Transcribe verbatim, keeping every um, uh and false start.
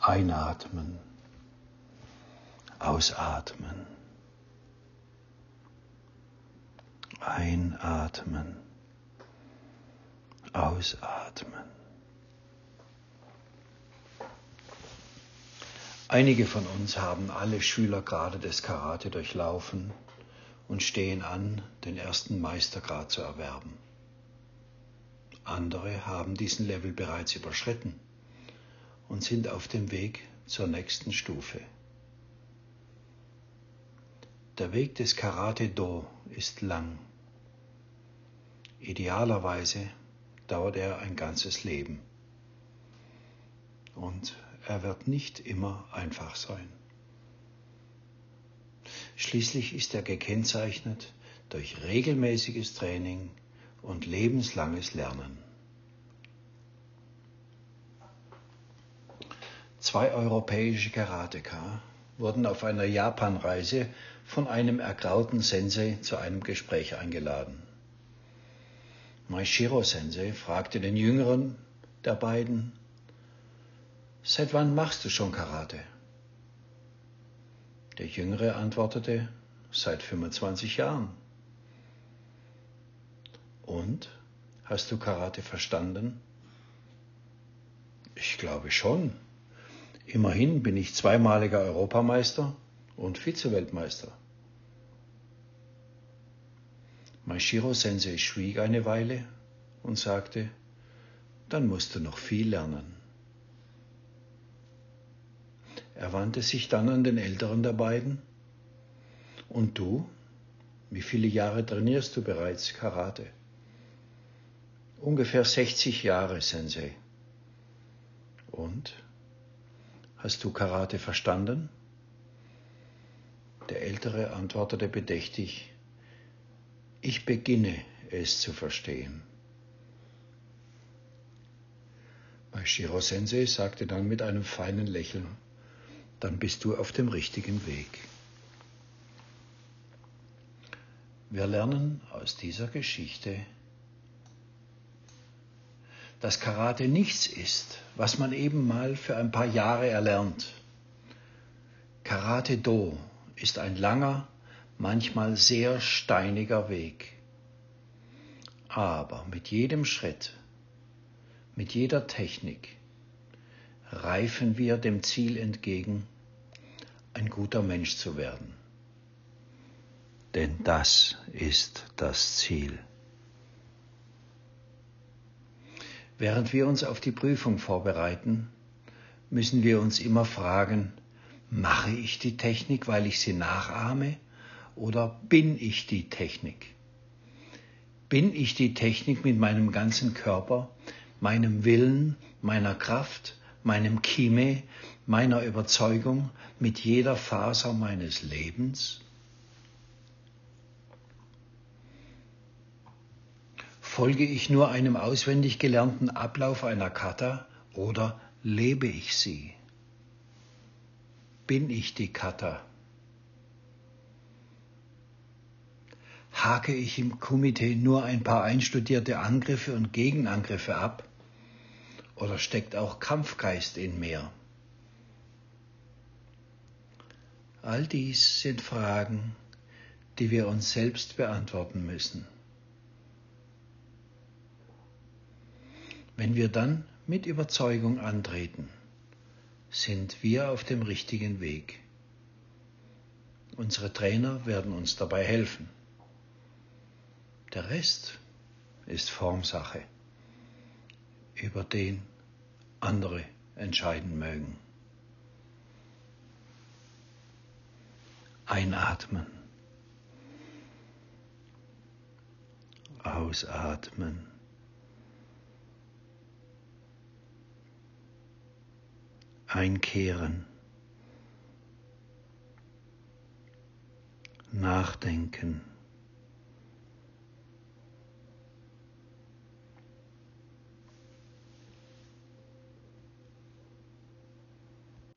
Einatmen, ausatmen, einatmen, ausatmen. Einige von uns haben alle Schülergrade des Karate durchlaufen und stehen an, den ersten Meistergrad zu erwerben. Andere haben diesen Level bereits überschritten und sind auf dem Weg zur nächsten Stufe. Der Weg des Karate-Do ist lang. Idealerweise dauert er ein ganzes Leben. Und er wird nicht immer einfach sein. Schließlich ist er gekennzeichnet durch regelmäßiges Training und lebenslanges Lernen. Zwei europäische Karateka wurden auf einer Japanreise von einem ergrauten Sensei zu einem Gespräch eingeladen. Maeshiro Sensei fragte den Jüngeren der beiden: Seit wann machst du schon Karate? Der Jüngere antwortete: Seit fünfundzwanzig Jahren. Und? Hast du Karate verstanden? Ich glaube schon. Immerhin bin ich zweimaliger Europameister und Vizeweltmeister. Maeshiro Sensei schwieg eine Weile und sagte: Dann musst du noch viel lernen. Er wandte sich dann an den Älteren der beiden. Und du? Wie viele Jahre trainierst du bereits Karate? Ungefähr sechzig Jahre, Sensei. Und? Hast du Karate verstanden? Der Ältere antwortete bedächtig: Ich beginne es zu verstehen. Maeshiro Sensei sagte dann mit einem feinen Lächeln: Dann bist du auf dem richtigen Weg. Wir lernen aus dieser Geschichte, dass Karate nichts ist, was man eben mal für ein paar Jahre erlernt. Karate-Do ist ein langer, manchmal sehr steiniger Weg. Aber mit jedem Schritt, mit jeder Technik reifen wir dem Ziel entgegen, ein guter Mensch zu werden. Denn das ist das Ziel. Während wir uns auf die Prüfung vorbereiten, müssen wir uns immer fragen: Mache ich die Technik, weil ich sie nachahme, oder bin ich die Technik? Bin ich die Technik mit meinem ganzen Körper, meinem Willen, meiner Kraft, meinem Kime, meiner Überzeugung, mit jeder Faser meines Lebens? Folge ich nur einem auswendig gelernten Ablauf einer Kata oder lebe ich sie? Bin ich die Kata? Hake ich im Kumite nur ein paar einstudierte Angriffe und Gegenangriffe ab? Oder steckt auch Kampfgeist in mir? All dies sind Fragen, die wir uns selbst beantworten müssen. Wenn wir dann mit Überzeugung antreten, sind wir auf dem richtigen Weg. Unsere Trainer werden uns dabei helfen. Der Rest ist Formsache, über den andere entscheiden mögen. Einatmen, ausatmen. Einkehren, nachdenken,